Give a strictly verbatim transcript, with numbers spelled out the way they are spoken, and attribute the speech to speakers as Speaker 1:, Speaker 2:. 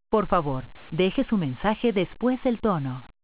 Speaker 1: Por favor, deje su mensaje después del tono.